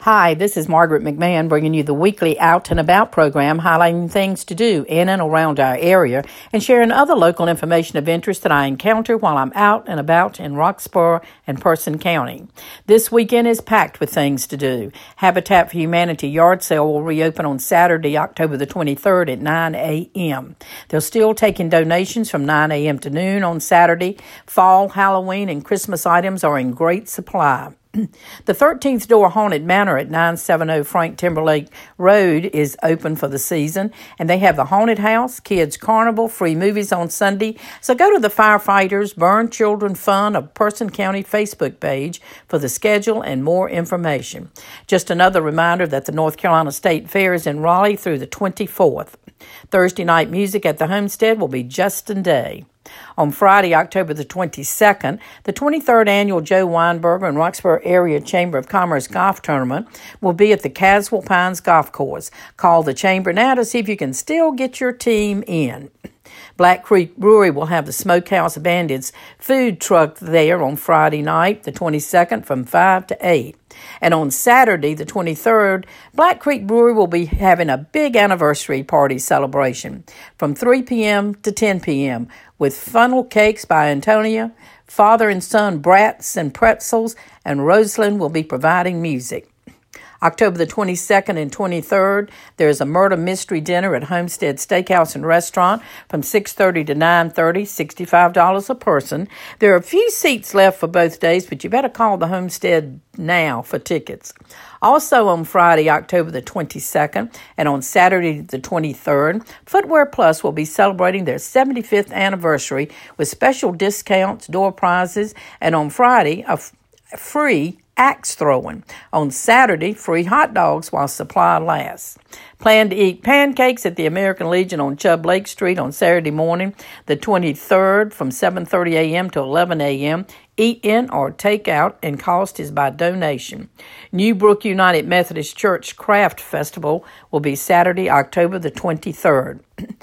Hi, this is Margaret McMahon bringing you the weekly Out and About program highlighting things to do in and around our area and sharing other local information of interest that I encounter while I'm out and about in Roxborough and Person County. This weekend is packed with things to do. Habitat for Humanity yard sale will reopen on Saturday, October the 23rd at 9 a.m. They're still taking donations from 9 a.m. to noon on Saturday. Fall, Halloween, and Christmas items are in great supply. The 13th Door Haunted Manor at 970 Frank Timberlake Road is open for the season, and they have the haunted house, kids carnival, free movies on Sunday. So go to the Firefighters Burn Children Fund of Person County Facebook page for the schedule and more information. Just another reminder that the North Carolina State Fair is in Raleigh through the 24th. Thursday night music at the Homestead will be Justin Day. On Friday, October the 22nd, the 23rd Annual Joe Weinberger and Roxborough Area Chamber of Commerce Golf Tournament will be at the Caswell Pines Golf Course. Call the Chamber now to see if you can still get your team in. Black Creek Brewery will have the Smokehouse Bandits food truck there on Friday night, the 22nd, from 5 to 8. And on Saturday, the 23rd, Black Creek Brewery will be having a big anniversary party celebration from 3 p.m. to 10 p.m. with funnel cakes by Antonia, father and son brats and pretzels, and Rosalind will be providing music. October the 22nd and 23rd, there's a murder mystery dinner at Homestead Steakhouse and Restaurant from 6:30 to 9:30, $65 a person. There are a few seats left for both days, but you better call the Homestead now for tickets. Also on Friday, October the 22nd, and on Saturday the 23rd, Footwear Plus will be celebrating their 75th anniversary with special discounts, door prizes, and on Friday, a free axe throwing. On Saturday, free hot dogs while supply lasts. Plan to eat pancakes at the American Legion on Chubb Lake Street on Saturday morning, the 23rd, from 7:30 a.m. to 11 a.m. Eat in or take out, and cost is by donation. Newbrook United Methodist Church Craft Festival will be Saturday, October the 23rd.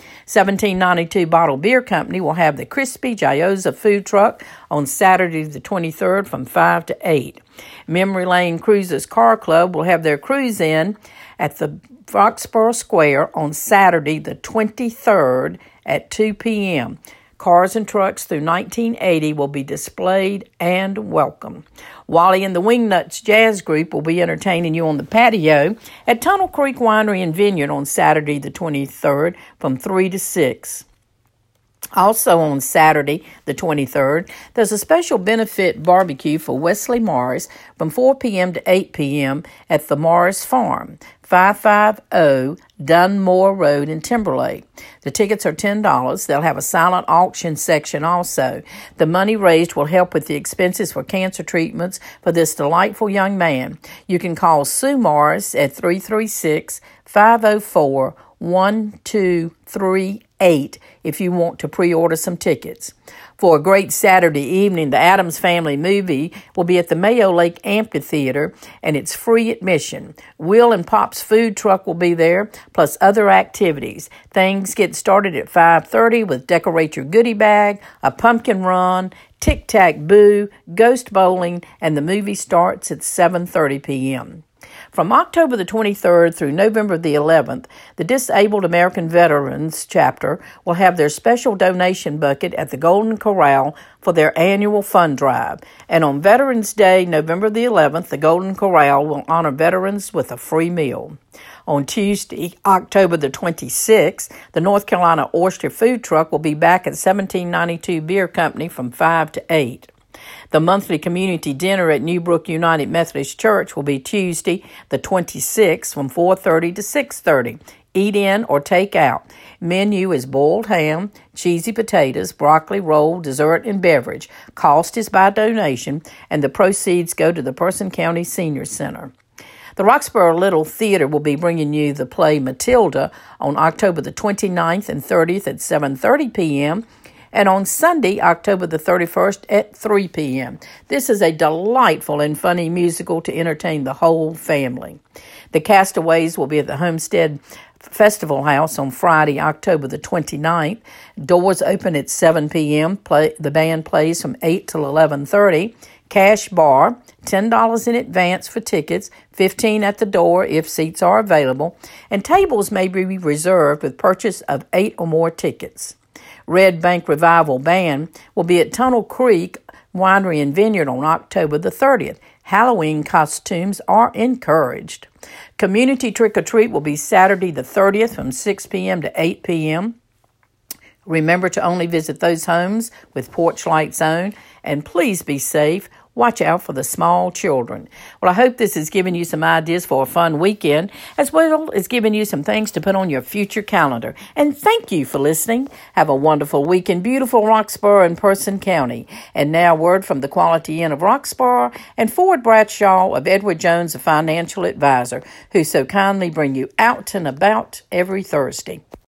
1792 Bottle Beer Company will have the Crispy Gyoza food truck on Saturday the 23rd from 5 to 8. Memory Lane Cruisers Car Club will have their cruise in at the Roxborough Square on Saturday the 23rd at 2 p.m. Cars and trucks through 1980 will be displayed and welcome. Wally and the Wingnuts Jazz Group will be entertaining you on the patio at Tunnel Creek Winery and Vineyard on Saturday the 23rd from 3 to 6. Also on Saturday, the 23rd, there's a special benefit barbecue for Wesley Morris from 4 p.m. to 8 p.m. at the Morris Farm, 550 Dunmore Road in Timberlake. The tickets are $10. They'll have a silent auction section also. The money raised will help with the expenses for cancer treatments for this delightful young man. You can call Sue Morris at 336-504-1238 if you want to pre-order some tickets. For a great Saturday evening, the Addams Family movie will be at the Mayo Lake Amphitheater, and it's free admission. Will and Pop's food truck will be there, plus other activities. Things get started at 5:30 with Decorate Your Goodie Bag, a pumpkin run, tic-tac-boo, ghost bowling, and the movie starts at 7:30 p.m. From October the 23rd through November the 11th, the Disabled American Veterans Chapter will have their special donation bucket at the Golden Corral for their annual fund drive. And on Veterans Day, November the 11th, the Golden Corral will honor veterans with a free meal. On Tuesday, October the 26th, the North Carolina Oyster Food Truck will be back at 1792 Beer Company from 5 to 8. The monthly community dinner at Newbrook United Methodist Church will be Tuesday, the 26th, from 4:30 to 6:30. Eat in or take out. Menu is boiled ham, cheesy potatoes, broccoli, roll, dessert, and beverage. Cost is by donation, and the proceeds go to the Person County Senior Center. The Roxborough Little Theater will be bringing you the play Matilda on October the 29th and 30th at 7:30 p.m., and on Sunday, October the 31st at 3 p.m. This is a delightful and funny musical to entertain the whole family. The Castaways will be at the Homestead Festival House on Friday, October the 29th. Doors open at 7 p.m. The band plays from 8 till 11:30. Cash bar, $10 in advance for tickets, $15 at the door if seats are available, and tables may be reserved with purchase of 8 or more tickets. Red Bank Revival Band will be at Tunnel Creek Winery and Vineyard on October the 30th. Halloween costumes are encouraged. Community Trick-or-Treat will be Saturday the 30th from 6 p.m. to 8 p.m. Remember to only visit those homes with porch lights on, and please be safe. Watch out for the small children. Well, I hope this has given you some ideas for a fun weekend, as well as giving you some things to put on your future calendar. And thank you for listening. Have a wonderful week in beautiful Roxborough and Person County. And now, word from the Quality Inn of Roxborough and Ford Bradshaw of Edward Jones, a financial advisor, who so kindly bring you out and about every Thursday.